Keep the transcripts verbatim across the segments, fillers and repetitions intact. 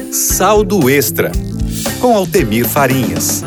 Saldo Extra, com Altemir Farinhas.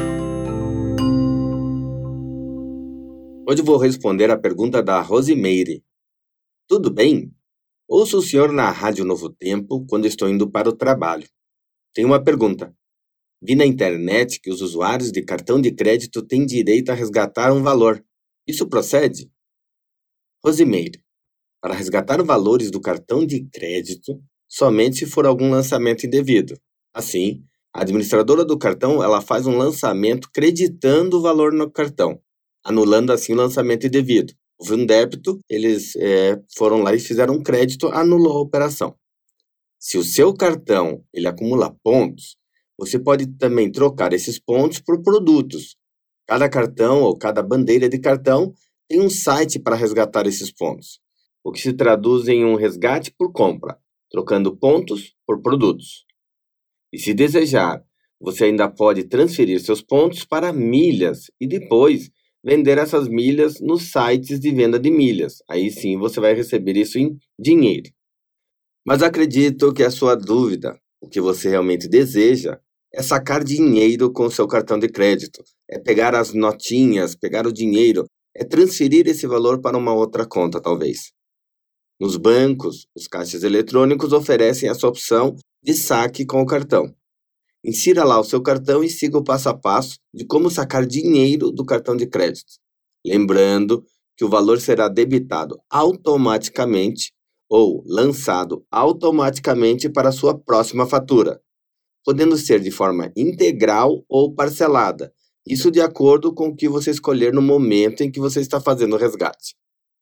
Hoje vou responder a pergunta da Rosimeire. Tudo bem? Ouço o senhor na Rádio Novo Tempo quando estou indo para o trabalho. Tenho uma pergunta. Vi na internet que os usuários de cartão de crédito têm direito a resgatar um valor. Isso procede? Rosimeire, para resgatar valores do cartão de crédito, somente se for algum lançamento indevido. Assim, a administradora do cartão ela faz um lançamento creditando o valor no cartão, anulando assim o lançamento indevido. Houve um débito, eles é, foram lá e fizeram um crédito, anulou a operação. Se o seu cartão ele acumula pontos, você pode também trocar esses pontos por produtos. Cada cartão ou cada bandeira de cartão tem um site para resgatar esses pontos, o que se traduz em um resgate por compra, trocando pontos por produtos. E se desejar, você ainda pode transferir seus pontos para milhas e depois vender essas milhas nos sites de venda de milhas. Aí sim você vai receber isso em dinheiro. Mas acredito que a sua dúvida, o que você realmente deseja, é sacar dinheiro com o seu cartão de crédito. É pegar as notinhas, pegar o dinheiro, é transferir esse valor para uma outra conta, talvez. Nos bancos, os caixas eletrônicos oferecem essa opção de saque com o cartão. Insira lá o seu cartão e siga o passo a passo de como sacar dinheiro do cartão de crédito. Lembrando que o valor será debitado automaticamente ou lançado automaticamente para a sua próxima fatura, podendo ser de forma integral ou parcelada, isso de acordo com o que você escolher no momento em que você está fazendo o resgate.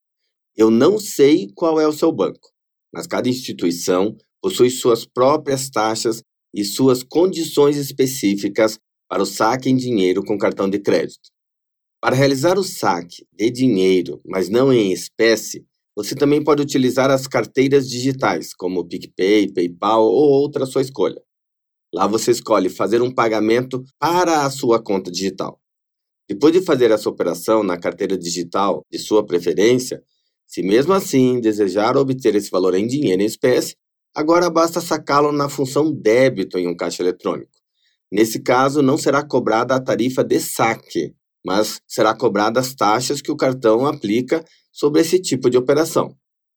Eu não sei qual é o seu banco, mas cada instituição possui suas próprias taxas e suas condições específicas para o saque em dinheiro com cartão de crédito. Para realizar o saque de dinheiro, mas não em espécie, você também pode utilizar as carteiras digitais, como o PicPay, PayPal ou outra sua escolha. Lá você escolhe fazer um pagamento para a sua conta digital. Depois de fazer essa operação na carteira digital de sua preferência, se mesmo assim desejar obter esse valor em dinheiro em espécie, agora basta sacá-lo na função débito em um caixa eletrônico. Nesse caso, não será cobrada a tarifa de saque, mas será cobrada as taxas que o cartão aplica sobre esse tipo de operação.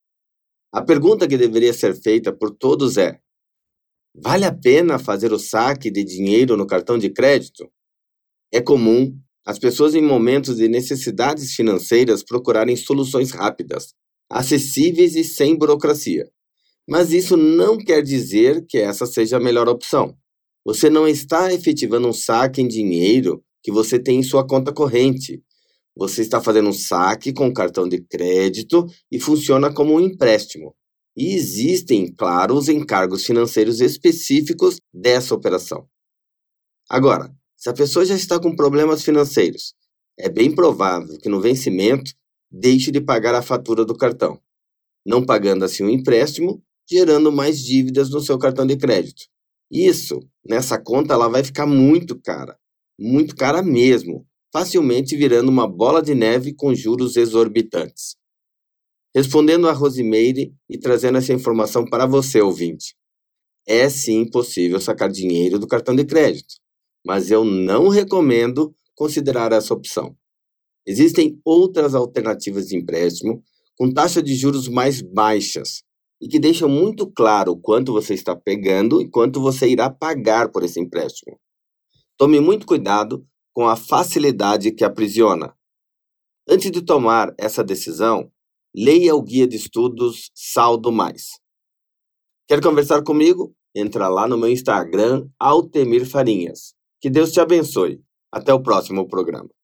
A pergunta que deveria ser feita por todos é: vale a pena fazer o saque de dinheiro no cartão de crédito? É comum as pessoas em momentos de necessidades financeiras procurarem soluções rápidas, acessíveis e sem burocracia. Mas isso não quer dizer que essa seja a melhor opção. Você não está efetivando um saque em dinheiro que você tem em sua conta corrente. Você está fazendo um saque com cartão de crédito e funciona como um empréstimo. E existem, claro, os encargos financeiros específicos dessa operação. Agora, se a pessoa já está com problemas financeiros, é bem provável que no vencimento deixe de pagar a fatura do cartão, não pagando assim o empréstimo, gerando mais dívidas no seu cartão de crédito. Isso, nessa conta, ela vai ficar muito cara, muito cara mesmo, facilmente virando uma bola de neve com juros exorbitantes. Respondendo a Rosimeire e trazendo essa informação para você, ouvinte, é sim possível sacar dinheiro do cartão de crédito, mas eu não recomendo considerar essa opção. Existem outras alternativas de empréstimo com taxas de juros mais baixas e que deixam muito claro quanto você está pegando e quanto você irá pagar por esse empréstimo. Tome muito cuidado com a facilidade que aprisiona. Antes de tomar essa decisão, leia o guia de estudos Saldo Mais. Quer conversar comigo? Entra lá no meu Instagram, Altemir Farinhas. Que Deus te abençoe. Até o próximo programa.